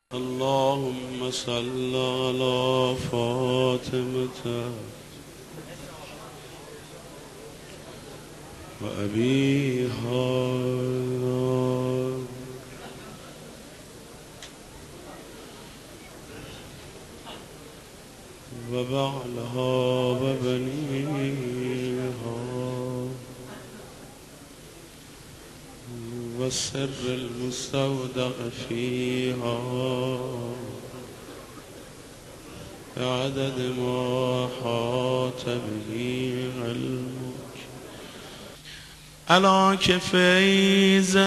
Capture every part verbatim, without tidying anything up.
اللهم صل على فاطمة وأبيها وبعلها وبنيها والسر المستودع فيها بعدد ما حاط به علمك علا که فیض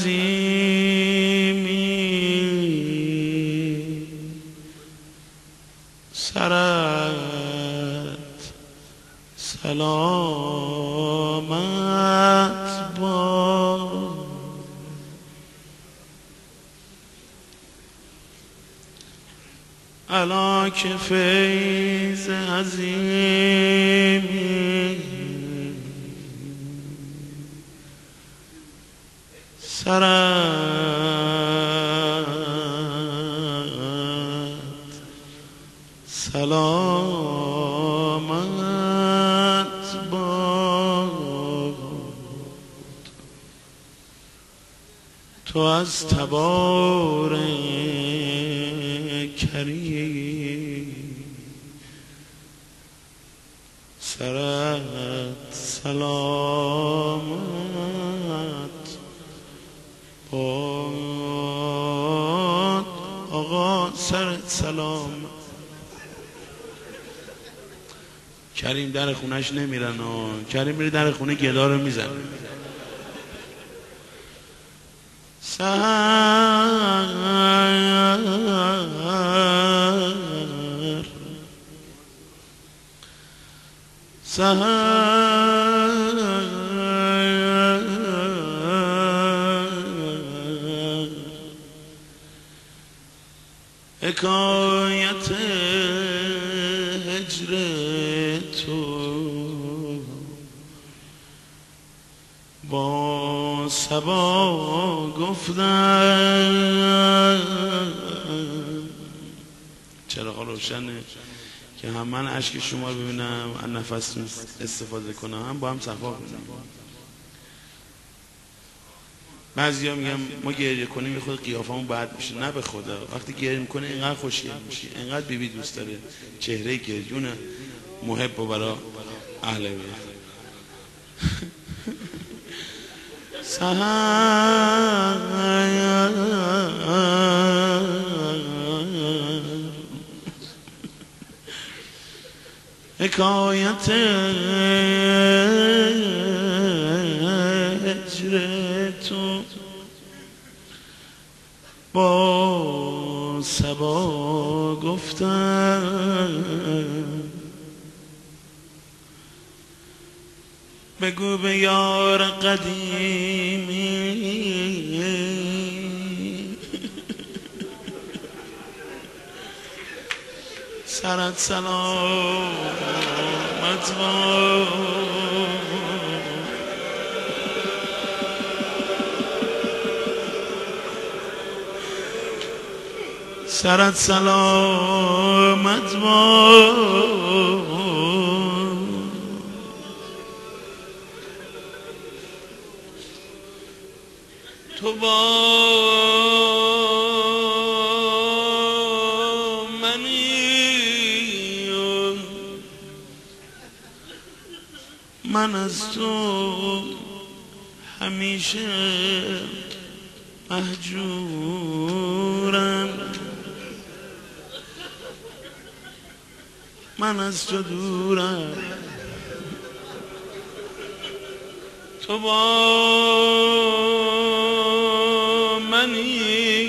عظیمی سرت سلامت باد علا که فیض عظیمی سرت سلامت باد تو از تبار کریم سرت سلامت باد آقا سرت سلام. کریم در خونش نمیرن ها. کریم میره در خونه گدا رو میزن. سحر سحر حکایت هجر تو با صبا گفتن چراغ روشنه که هم من اشک شما رو ببینم از نفس استفاده کنم هم با هم صفا کنم. بعضی ها میگم ما گریه کنیم یه خود قیافمون بد میشه. نه به خدا وقتی گریه میکنه اینقدر خوشگل میشه، اینقدر بیبی دوست داره چهره گریون محب و برا اهل بیت. سحر حکایت هجر تو با صبا گفتن بگو به یار قدیمی سرت سلامت باد سرت سلامت باد تو با من از تو همیشه مهجورم، من از تو دورم، تو با منی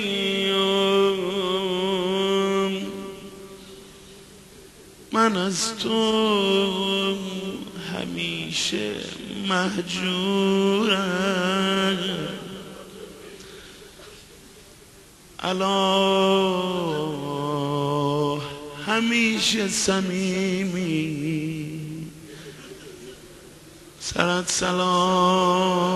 من از تو همیشه مهجورم. الا همیشه صمیمی سرت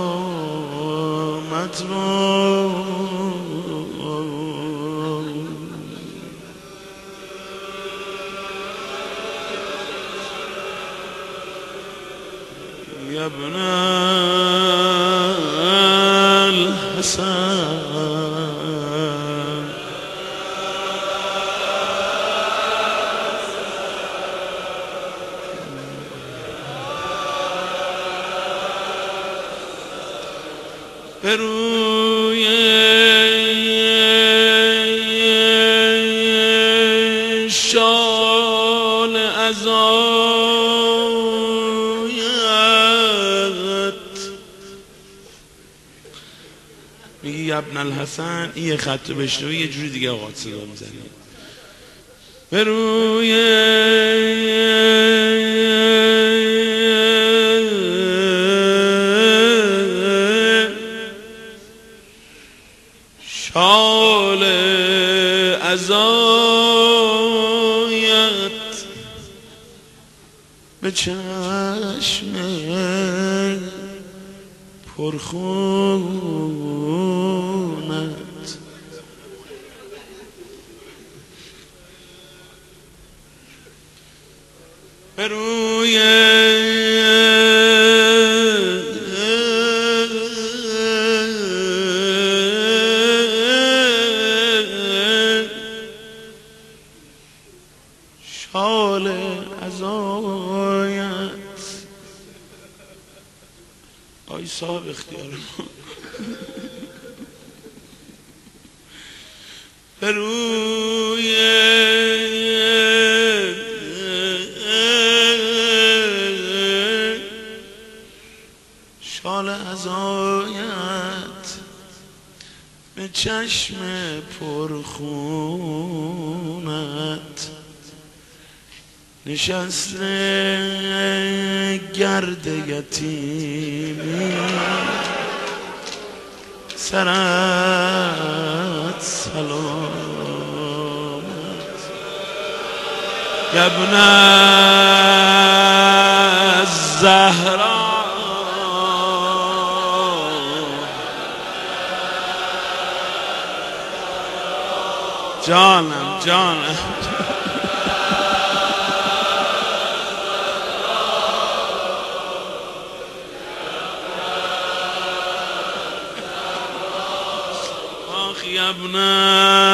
سلامت باد يا ابن الحسن به روی شال عزایت میگی یا ابن الحسن، این یه خط بشنوی یه جوری دیگه آقا صدا میزنی. به روی شال عزایت به چشم پرخونت به روی شال عزایت آی صاحب اختیار به روی شال عزایت به چشم پرخونت نشسته گرد یتیمی سرت سلامت یا ابن الزهرا جانم جانم آخ یا ابن